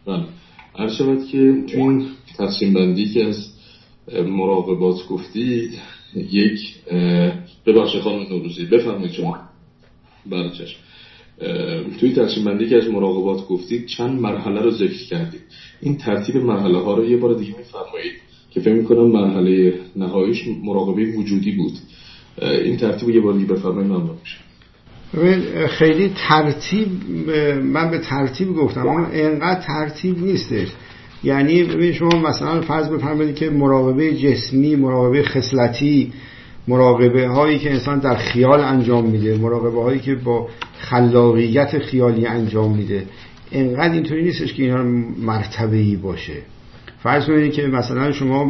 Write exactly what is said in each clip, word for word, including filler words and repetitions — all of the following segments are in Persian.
بله، عرض شود که تو این تقسیم بندی که از مراقبات گفتید، یک ببخشید خانم نوروزی بفرمایید شما. بله چشم. توی تقسیم بندی که از مراقبات گفتید چند مرحله رو ذکر کردید. این ترتیب مرحله ها رو یه بار دیگه میفرمایید که فکر می‌کنم مرحله نهاییش مراقبه وجودی بود. این ترتیب رو یه بار دیگه بفرمایید ممنون میشم. خیلی ترتیب، من به ترتیب گفتم اما اینقدر ترتیب نیستش. یعنی ببین شما مثلا فرض بفرمایید که مراقبه جسمی، مراقبه خصلتی، مراقبه هایی که انسان در خیال انجام میده، مراقبه هایی که با خلاقیت خیالی انجام میده، اینقدر اینطوری نیستش که اینا مرتبه‌ای باشه. فرض کنید که مثلا شما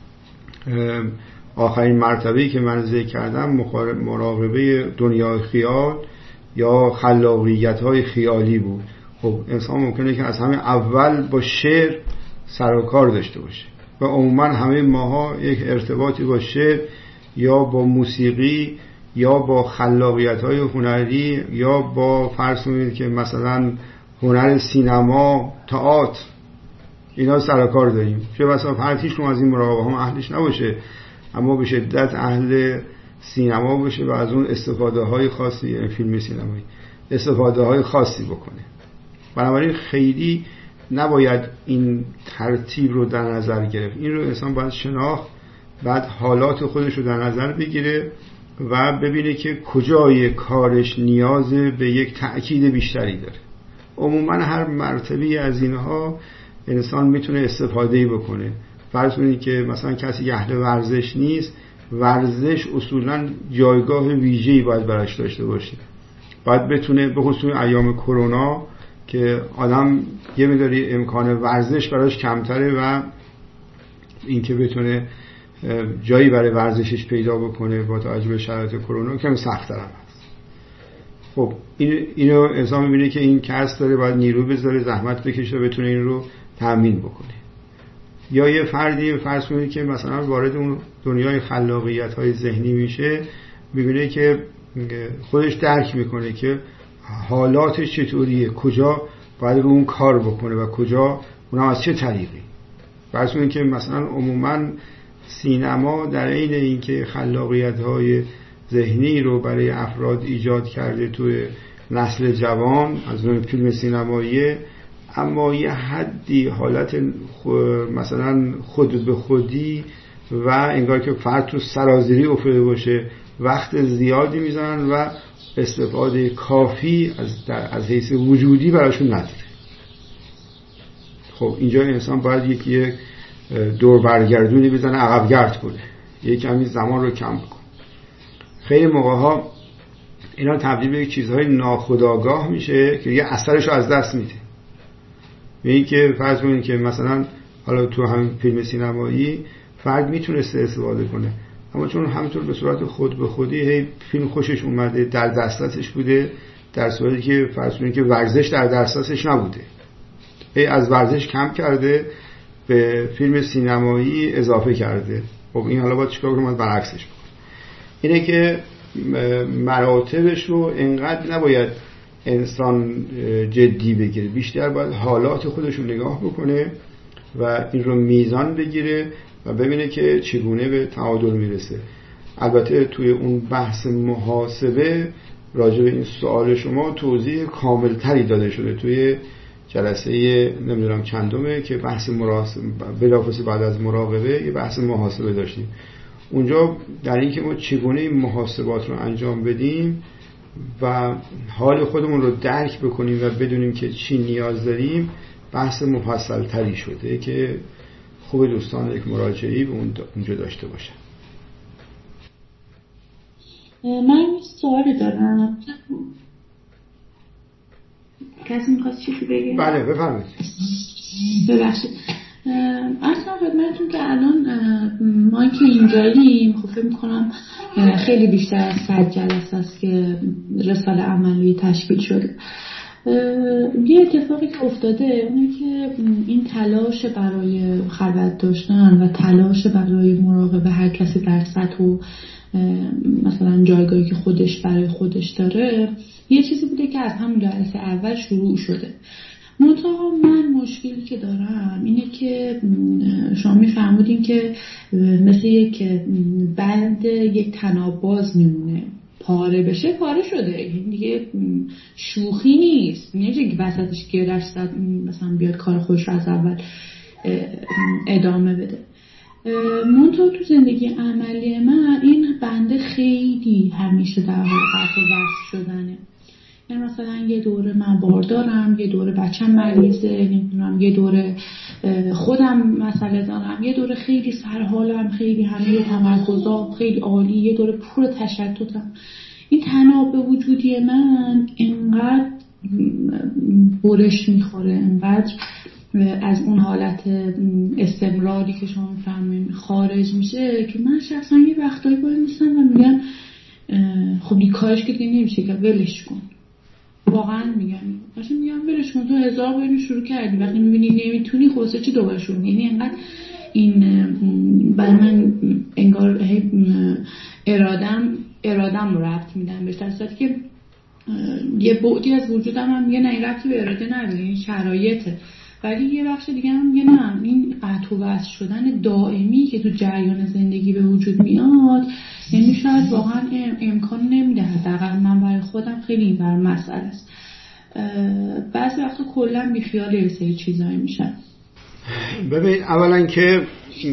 آخرین مرتبه‌ای که من ذکر کردم مراقبه دنیای خیال یا خلاقیت های خیالی بود. خب انسان ممکنه که از همه اول با شعر سر و کار داشته باشه و عموما همه ماها یک ارتباطی با شعر یا با موسیقی یا با خلاقیت های هنری یا با فرض کنید که مثلا هنر سینما، تئاتر، اینا سر و کار داریم. چه بسا پرتیشون از این مراقبه هم اهلش نباشه اما به شدت اهل سینما باشه و از اون استفاده های خاصی، فیلم سینمایی استفاده های خاصی بکنه. بنابراین خیلی نباید این ترتیب رو در نظر گرفت. این رو انسان باید شناخت، بعد حالات خودش رو در نظر بگیره و ببینه که کجای کارش نیاز به یک تأکید بیشتری داره. عموما هر مرتبه از اینها انسان میتونه استفاده بکنه. فرض کنید که مثلا کسی اهل ورزش نیست، ورزش اصولا جایگاه ویژه‌ای باید براش داشته باشه. باید بتونه به خصوص ایام کرونا که آدم یه مقداری امکان ورزش براش کمتره و اینکه بتونه جایی برای ورزشش پیدا بکنه با توجه به شرایط کرونا کم سخت‌تر هست. خب این اینو انسان می‌بینه که این کس داره باید نیرو بذاره، زحمت بکشه و بتونه این رو تامین بکنه. یا یه فردی فرض کنید که مثلا وارد اون دنیای خلاقیت‌های ذهنی میشه، می‌بینه که خودش درک میکنه که حالاتش چطوریه، کجا باید رو اون کار بکنه و کجا اونم از چه طریقی. فرض کنید که مثلا عموما سینما در عین اینکه خلاقیت‌های ذهنی رو برای افراد ایجاد کرده توی نسل جوان از اون فیلم سینمایی، اما یه حدی حالت مثلا خود به خودی و انگار که فرد تو سرازیری افتاده باشه وقت زیادی میزنن و استفاده کافی از از حیث وجودی براشون نداره. خب اینجا انسان باید یکی یک دور برگردونی بزنه، عقب گرد کنه، یک کمی زمان رو کم بکنه. خیلی موقع ها اینا تبدیل به چیزهای ناخودآگاه میشه که یه اثرش رو از دست میده. این که فرض کنید که مثلا حالا تو هم فیلم سینمایی فرد میتونسته استفاده کنه اما چون همینطور به صورت خود به خودی هی فیلم خوشش اومده، در دسترسش بوده، در صورتی که فرض کنید که ورزش در دسترسش نبوده، هی از ورزش کم کرده به فیلم سینمایی اضافه کرده. خب این حالا باید چیکار کنه؟ برعکسش بکنه. اینه که مراتبش رو انقدر نباید انسان جدی بگیره، بیشتر باید حالات خودش رو نگاه بکنه و این رو میزان بگیره و ببینه که چگونه به تعادل میرسه. البته توی اون بحث محاسبه راجع به این سوال شما توضیح کامل تری داده شده توی جلسه نمیدونم چندمه که بحث محاسبه بلافاصله بعد از مراقبه یه بحث محاسبه داشتیم. اونجا در این که ما چگونه این محاسبات رو انجام بدیم و حال خودمون رو درک بکنیم و بدونیم که چی نیاز داریم بحث مفصل تری شده که خوب دوستان یک مراجعه‌ای به اونجا داشته باشن. من سوالی دارم. کسی میخواست چیزی بگه؟ بله بفرمایید. ببخشید. اصلا خدمتتون که الان ما که اینجاییم خب فکر میکنم خیلی بیشتر از صد جلسه است که رساله عملی تشکیل شده. یه اتفاقی که افتاده اونه که این تلاش برای خلوت داشتن و تلاش برای مراقبه هر کسی در سطح و مثلا جایگاهی که خودش برای خودش داره یه چیزی بوده که از همون جلسه اول شروع شده. منتها من مشکلی اصولی که دارم اینه که شما میفرمودین که مثل یک بند یک طناب باز میمونه، پاره بشه پاره شده دیگه، شوخی نیست، نمیشه که وسطش گرش زد مثلا بیاد کار خوش از اول ادامه بده. منطقه تو زندگی عملی من این بنده خیلی همیشه در حال قطع و وصل شدنه. یعنی مثلا یه دوره من باردارم، یه دوره بچم مریضه، نمیدونم یه دوره خودم مسئله دارم، یه دوره خیلی سرحالم، خیلی همه تمرکزام خیلی عالی، یه دوره پر تشتتم. این تناب وجودی من اینقدر برش میخوره، اینقدر از اون حالت استمراری که شما میفهمین خارج میشه که من شخصا یه وقتایی باید میستم و میگم خب این کارش که دیگه نمیشه که ولش کن. واقعا میگم باشه میگم ولش کن، تو هزار بار شروع کردی، وقتی میبینی نمیتونی خواسته چی دوباره شروع. یعنی انقدر این برای من انگار ارادم ارادم رو ربط میدم بهش، در صورتی که یه بعدی از وجودم هم میگه نه این ربطی به اراده نداره، این شرایطه. ولی یه بخش دیگه هم میگه نه، این قطع و وصل شدن دائمی که تو جریان زندگی به وجود میاد یعنی شاید واقعا امکان نمیده. حداقل من برای خودم خیلی این بر مسئله است. بعضی وقتا کلا بیخیال یه سری چیزایی میشن. ببین اولا که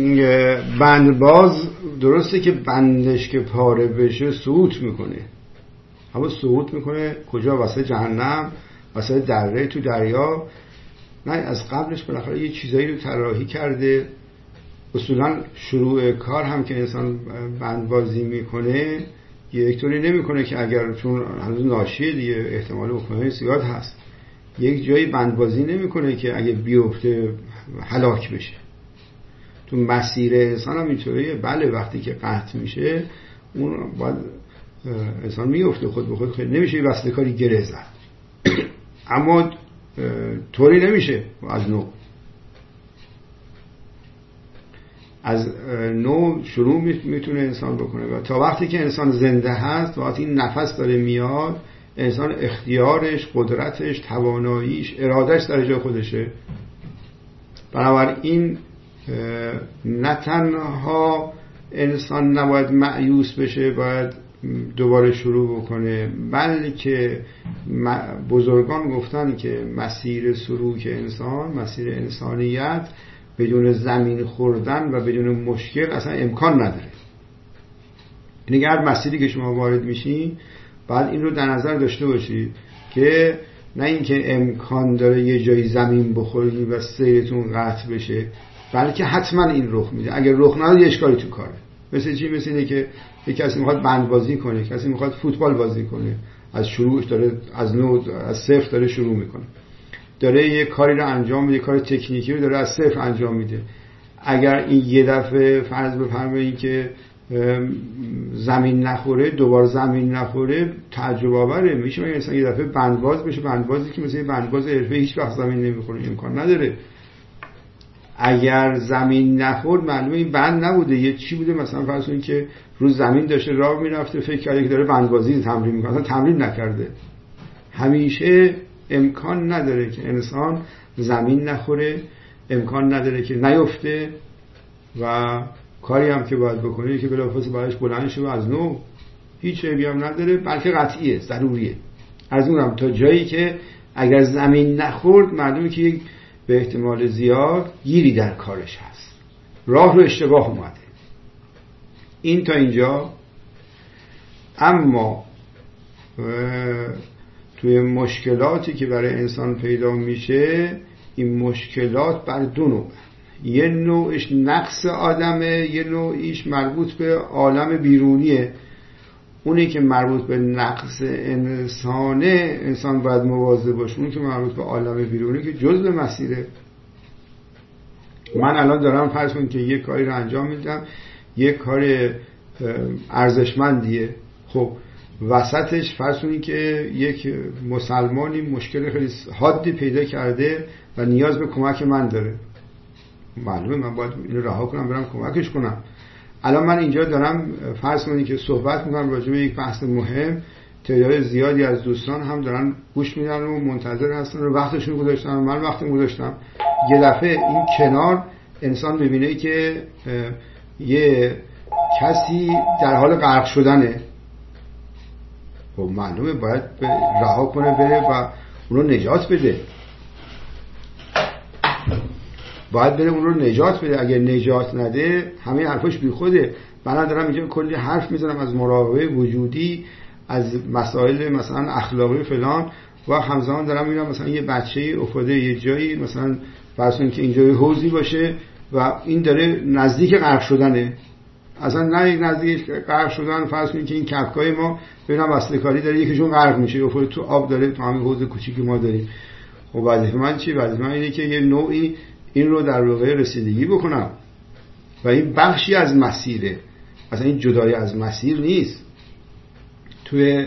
بندباز درسته که بندش که پاره بشه سقوط میکنه، اما سقوط میکنه کجا؟ واسه جهنم، واسه دره تو دریا. نه، از قبلش بالاخره یه چیزایی رو طراحی کرده. اصولا شروع کار هم که انسان بندبازی میکنه یک طوری نمیکنه که اگر چون هنوز ناشیه دیگه احتمال عفونی زیاد هست، یک جایی بندبازی نمیکنه که اگه بیفته هلاک بشه. تو مسیر انسان هم اینطوریه. بله وقتی که قطع میشه اون باید انسان میفته خود به خود، خیلی نمیشه وصله کاری گره زد. اما طوری نمیشه از نو از نو شروع میتونه انسان بکنه. و تا وقتی که انسان زنده هست، وقتی این نفس داره میاد، انسان اختیارش، قدرتش، تواناییش، ارادش در جای خودشه. بنابراین نه تنها انسان نباید مایوس بشه، باید دوباره شروع بکنه، بلکه بزرگان گفتن که مسیر سلوک انسان، مسیر انسانیت بدون زمین خوردن و بدون مشکل اصلا امکان نداره. یعنی هر مسیری که شما وارد میشین بعد این رو در نظر داشته باشید که نه اینکه امکان داره یه جایی زمین بخورید و سیرتون قطع بشه، بلکه حتما این رخ میده. اگر رخ نده اشکالی تو کاره. مثل چی؟ مثل اینه که یک کسی میخواد بند بازی کنه، کسی میخواد فوتبال بازی کنه، از شروعش داره از نو از صفر داره شروع میکنه، داره یه کاری رو انجام میده، کار تکنیکی رو داره از صفر انجام میده. اگر این یه دفعه فرض بفرمایید که زمین نخوره، دوباره زمین نخوره، تعجب آوره. میشه مگه مثلا یه دفعه بندباز بشه؟ بندبازی که مثلا بندباز حرفه‌ای هیچ وقت زمین نمیخوره، امکان نداره. اگر زمین نخورد معلومه این بند نبوده، یه چی بوده. مثلا فرض کنید که رو زمین داشته راه میرفته، فکر کرده که داره بندبازی تمرین میکنه، اصلا تمرین نکرده. همیشه امکان نداره که انسان زمین نخوره، امکان نداره که نیفته و کاری هم که باید بکنه که بلافاصله برایش بلند شه و از نو. هیچ عیبی هم نداره، بلکه قطعیه، ضروریه. از اونم تا جایی که اگر زمین نخورد معلومه که یک به احتمال زیاد گیری در کارش هست، راه رو اشتباه اومده. این تا اینجا. اما توی مشکلاتی که برای انسان پیدا میشه، این مشکلات بر دو نوع، یه نوعش نقص آدمه، یه نوعیش مربوط به عالم بیرونیه. اونی که مربوط به نقص انسانه انسان باید مواظب باشه. اونی که مربوط به عالم بیرونی که جزء مسیره. من الان دارم فرض کنم که یک کاری رو انجام میدم، یک کار ارزشمندیه. خب وسطش فرض کنید که یک مسلمانی مشکل خیلی حادی پیدا کرده و نیاز به کمک من داره. معلومه من باید اینو رها کنم برم کمکش کنم. الان من اینجا دارم فرض کنید که صحبت میکنم راجع به یک بحث مهم، تعداد زیادی از دوستان هم دارن گوش میدن و منتظر هستن و وقتشون گذاشتن و من وقتم گذاشتم. یه دفعه این کنار انسان ببینه که یه کسی در حال غرق شدنه، خب معلومه باید رها کنه بره و اون رو نجات بده، باید بره اون رو نجات بده. اگر نجات نده همه حرفاش بی خوده. من دارم اینجا کلی حرف میزنم از مراقبه وجودی، از مسائل مثلا اخلاقی فلان، و همزمان دارم میبینم مثلا یه بچه افتاده یه جایی، مثلا فرض کنید که اینجا حوضی باشه و این داره نزدیک غرق شدنه، اصلا نه نزدیک غرق شدن، فرض کنید که این کپکای ما ببینم وصله کاری داره یکیشون غرق میشه افتاده تو آب، داره تو همین حوض کوچیکی ما داریم. خب وظیفه من چی؟ وظیفه من اینه که یه نوعی این رو در واقع رسیدگی بکنم و این بخشی از مسیره، اصلا این جدایی از مسیر نیست. توی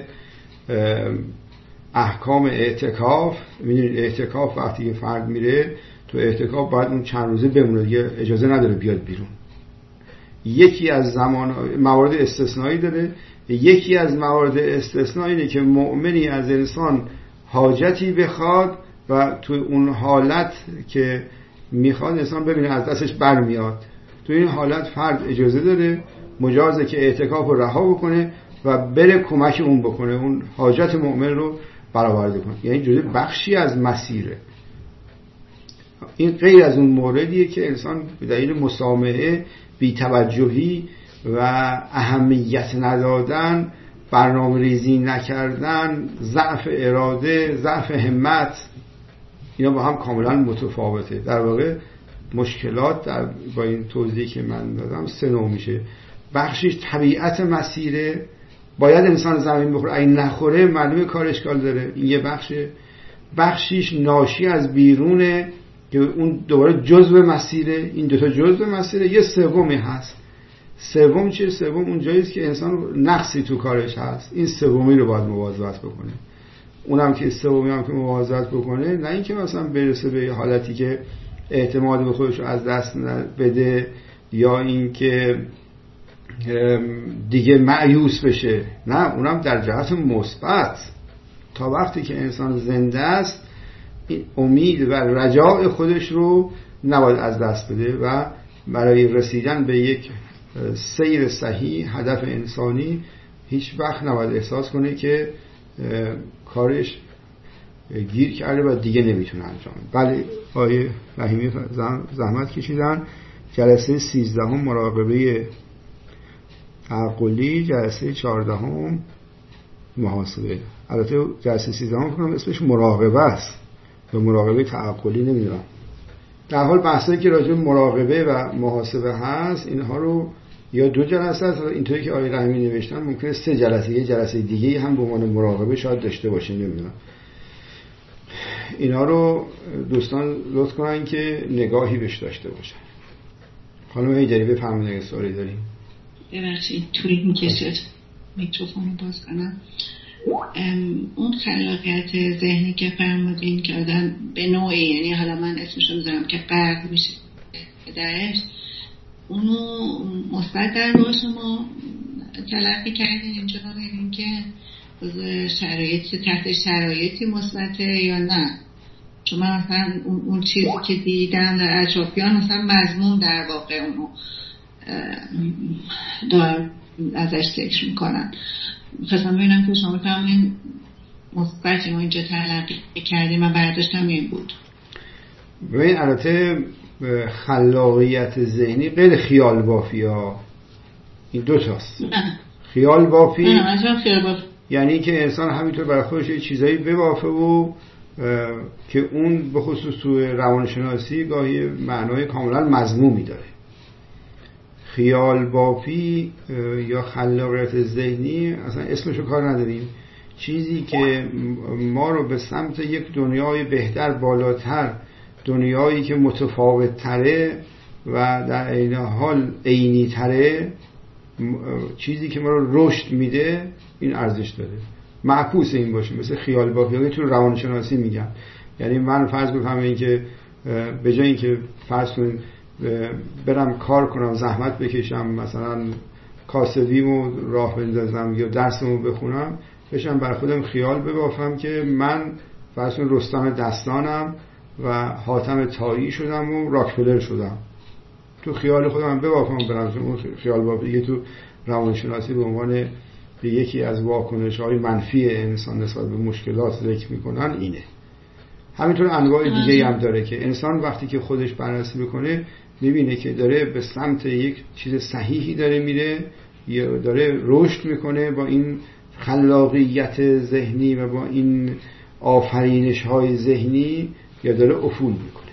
احکام اعتکاف می‌دونید اعتکاف وقتی که فرد میره تو اعتکاف باید اون چند روزه بمونه دیگه، اجازه نداره بیاد بیرون. یکی از زمان موارد استثنایی داره، یکی از موارد استثنایی اینه که مؤمنی از انسان حاجتی بخواد و تو اون حالت که میخواد انسان ببینه از دستش برمیاد، تو این حالت فرد اجازه داره مجازه که اعتکاف رو رها بکنه و بره کمک اون بکنه، اون حاجت مؤمن رو برآورده کنه. یعنی جزء بخشی از مسیره. این غیر از اون موردیه که انسان به دلیل مسامحه، بی‌توجهی و اهمیت ندادن، برنامه ریزی نکردن، ضعف اراده، ضعف همت، اینا با هم کاملا متفاوته. در واقع مشکلات در با این توضیحی که من دادم سه نوع میشه. بخشش طبیعت مسیره، باید انسان زمین بخوره، اگه نخوره معلومه کار اشکال داره، این یه بخشه. بخشش ناشی از بیرونه که اون دوباره جزء مسیره، این دوتا جزء مسیره. یه سومی هست. سوم چیه؟ سوم اون جایی است که انسان نقصی تو کارش هست، این سومی رو باید مواظبت بکنه. اونم که سومی هم که مواظبت بکنه، نه اینکه مثلا برسه به حالتی که اعتماد به خودش رو از دست بده یا اینکه دیگه مایوس بشه، نه، اونم در جهت مثبت. تا وقتی که انسان زنده است این امید و رجاء خودش رو نباید از دست بده و برای رسیدن به یک سیر صحیح، هدف انسانی، هیچ وقت نباید احساس کنه که کارش گیر کرده و دیگه نمیتونه انجام بده. بله آیه رحیمی زحمت کشیدن. جلسه سیزدهم مراقبه تعقلی، جلسه چهاردهم محاسبه. البته جلسه سیزدهم فکر کنم اسمش مراقبه است و مراقبه تعقلی نمیدونم. در حال بحثایی که راجع به مراقبه و محاسبه هست اینها رو یا دو جلسه است، اینطوری که آیه رحیمی نوشتن ممکنه سه جلسه، یه جلسه دیگه هم به عنوان مراقبه شاید داشته باشه، نمیدونم. اینا رو دوستان لطف کنن که نگاهی بهش داشته باشن. خانم هیدری بفرمایید اگه سوالی دارین. ببخشید طول میکشه میکروفون رو باز کنم. اون خلاقیت ذهنی که فرمودین که آدم به نوعی، یعنی حالا من اسمشو میذارم که غرق میشه درش، اونو مثبت در روح شما تلقی کردین اینجا ببینیم که شرایطی تحت شرایطی مثبته یا نه؟ چون من مثلا اون چیزی که دیدم در اطرافیان مثلا مضمون در واقع اونو دارم ازش فکر میکنن. خواستم ببینم که شما فرمودین مثبتی ما اینجا تلقی کردیم و برداشتم این بود. ببین البته خلاقیت ذهنی غیر خیال بافی ها، این دو تاست. خیال بافی نه نه خیال بافی یعنی که انسان همینطور برای خودش یه چیزایی ببافه و که اون به خصوص تو روانشناسی گاهی معنای کاملا مضمومی داره. خیال بافی یا خلاقیت ذهنی اصلا اسمشو کار نداریم، چیزی که ما رو به سمت یک دنیای بهتر، بالاتر، دنیایی که متفاوت تره و در عین حال عینی تره، چیزی که ما رو رشد میده، این ارزش داره. معکوس این باشه، مثل خیال بافی تو روانشناسی میگم. یعنی من فرض بفهمم این که به جای اینکه فرض کنیم برم کار کنم، زحمت بکشم، مثلا کاسبیمو راه بندازم یا درسمو بخونم، بشم بر خودم خیال ببافم که من فرض کنیم رستم دستانم و حاتم طایی شدم و راکفلر شدم. تو خیال خودم بواکنم برم اون خیال باب دیگه تو روانشناسی به عنوان به یکی از واکنش‌های منفی انسان نسبت به مشکلات ذکر میکنن اینه. همینطور انواع دیگه هم داره که انسان وقتی که خودش بررسی میکنه میبینه که داره به سمت یک چیز صحیحی داره میره یا داره رشد میکنه با این خلاقیت ذهنی و با این آفرینش‌های ذهنی، یا داره افول میکنه.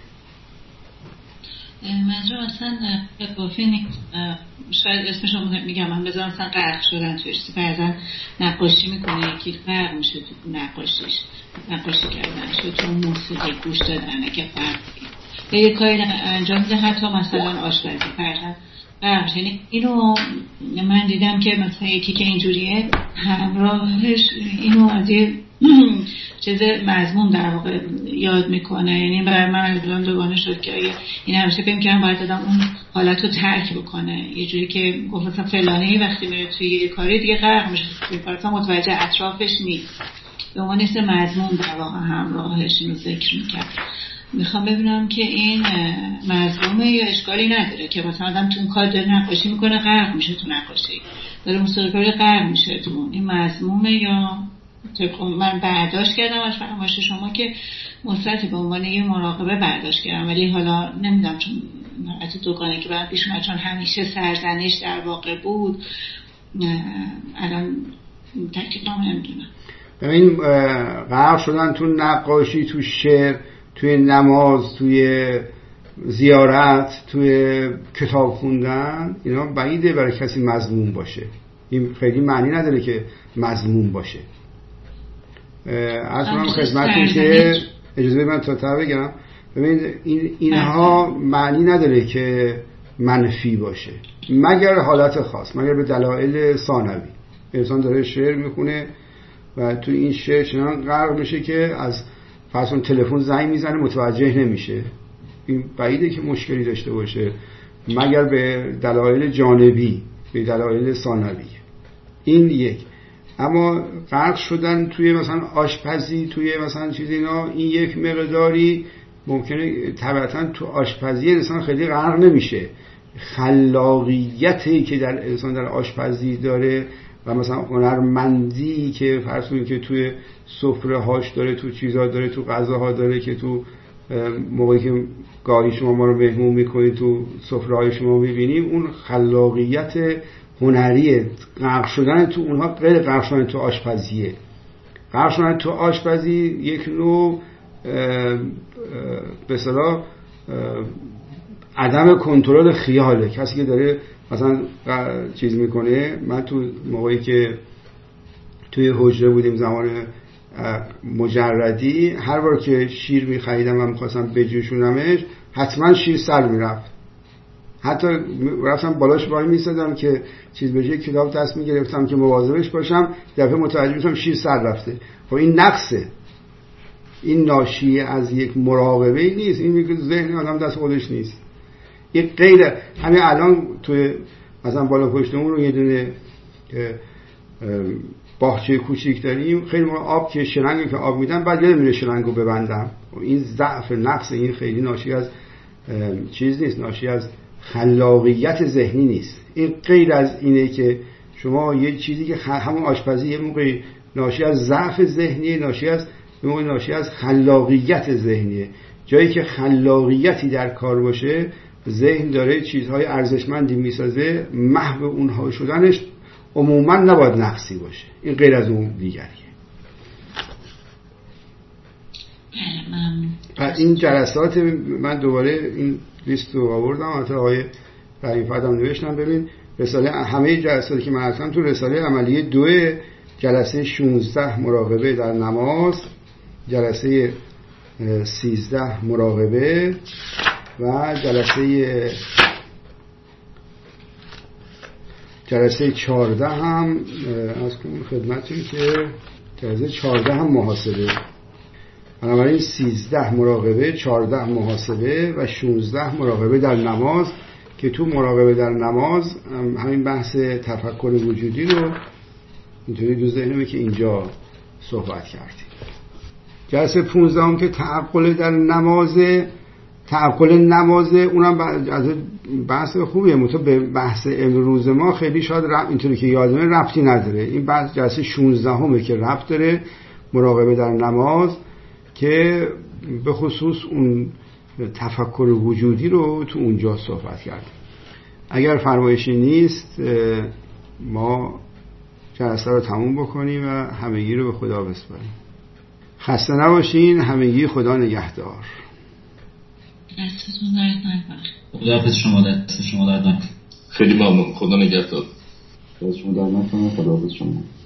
منظور اصلا قافی نیست، شاید اسمش رو میگم من بذارم اصلا غرق شدن توش. بعضا نقاشی میکنه یکی غرق میشه تو نقاشیش، نقاشی کردن تو موسیقی گوش دادن که فرق یا یه کاری انجام میده، حتی مثلا آشپزی فرق غرق. یعنی اینو من دیدم که مثلا یکی که اینجوریه همراهش اینو از یه چیز مضمون در واقع یاد میکنه. یعنی برای من از دوگانه شد که این همیشه فکر می‌کردم باید دادم اون حالت رو ترک بکنه، یه جوری که گفت مثلا فلانه وقتی میره توی یه کاری دیگه غرق میشه، مثلا متوجه اطرافش نیست، به عنوان نیست مضمون در واقع همراهش اینو ذکر میکرد. میخوام ببینم که این مضمومه یا اشکالی نداره که مثلا آدم تو اون کار داره نقاشی میکنه غرق میشه تو نقاشی، داره موسیقی کاری غرق میشه تو این مضمومه، یا من برداشت کردم از فرمایش شما که مثبت به عنوان یه مراقبه برداشت کردم، ولی حالا نمیدونم چون حتی دوگانه که برام پیش اومد چون همیشه سرزنش در واقع بود الان تاکید نمیدونم. ببین غرق شدن تو نقاشی، تو شعر، توی نماز، توی زیارت، توی کتاب خوندن، اینا بعیده برای کسی مضمون باشه. این خیلی معنی نداره که مضمون باشه. از من خدمتون که اجازه بدید من تا تا بگم. ببین این اینها معنی نداره که منفی باشه، مگر حالت خاص، مگر به دلایل ثانوی. انسان داره شعر میخونه و تو این شعر چنان غرق میشه که از فرضاً تلفن زنگ میزنه متوجه نمیشه. این بعیده که مشکلی داشته باشه مگر به دلایل جانبی، به دلایل ثانوی. این یک. اما غرق شدن توی مثلا آشپزی، توی مثلا چیز اینا، این یک مقداری ممکنه طبعا تو آشپزی انسان خیلی غرق نمیشه. خلاقیتی که در انسان در آشپزی داره و مثلا هنرمندی که فرض کنید که توی سفره هاش داره، تو چیزها داره، تو غذاها داره، که تو موقعی که گاهی شما ما رو مهمون میکنید تو سفره های شما میبینیم، اون خلاقیت هنریه. غرق شدن تو اونها غیر غرق شدن تو آشپزیه. غرق شدن تو آشپزی یک نوع به اصطلاح عدم کنترل خیاله. کسی که داره مثلا چیز میکنه، من تو موقعی که توی حجره بودیم زمان مجردی، هر بار که شیر میخریدم و میخواستم بجوشونمش حتما شیر سر میرفت. حتی رفتم بالاش وای میسادم که چیز بشه، کتاب دست میگرفتم که مواظبش باشم، دفعه متوجه میشم شیر سر رفته. خب این نقصه، این ناشی از یک مراقبه نیست، این میگه ذهن آدم دست خودش نیست. این غیر همین الان توی مثلا بالا پشتمون رو یه دونه باغچه کوچیک داریم، خیلی موقع آب که شلنگی که آب میدن بعد یادم میره شلنگو ببندم. این ضعف نقص، این خیلی ناشی از چیز نیست، ناشی از خلاقیت ذهنی نیست. این غیر از اینه که شما یه چیزی که همون آشپزی یه موقع ناشی از ضعف ذهنی، ناشی از یه موقع ناشی از خلاقیت ذهنیه. جایی که خلاقیتی در کار باشه، ذهن داره چیزهای ارزشمندی میسازه، محو اونها شدنش عموما نباید نقصی باشه. این غیر از اون دیگریه. پس این جلسات من دوباره این لیست رو آوردم، حتی آقای رحیم فردم نوشتم. ببین رساله همه جلساتی که من هستم تو رساله عملیه دو، جلسه شانزده مراقبه در نماز، جلسه سیزده مراقبه و جلسه جلسه چهارده هم از کنم خدمتون که جلسه چهارده هم محاسبه. بنابراین سیزده مراقبه، چهارده محاسبه و شانزده مراقبه در نماز، که تو مراقبه در نماز همین بحث تفکر وجودی رو اینطوری دو ذهنمه که اینجا صحبت کردیم. جلسه پونزده هم که تعقل در نماز، تعقل نماز اونم از بحث خوبیه، منتها به بحث امروز ما خیلی شاید اینطوری که یادمه ربطی نداره. این بحث جلسه شانزده همه که ربط داره، مراقبه در نماز، که به خصوص اون تفکر وجودی رو تو اونجا صحبت کرد. اگر فرمایشی نیست ما جلسه رو تموم بکنیم و همگی رو به خدا بسپاریم. خسته نباشین، همگی خدا نگهدار. دستتون درد نکنه. خدا حافظ شما، دست شما درد نکنه. خیلی ممنون، خدا نگهدار. دست شما درد نکنه، خدا حافظ شما.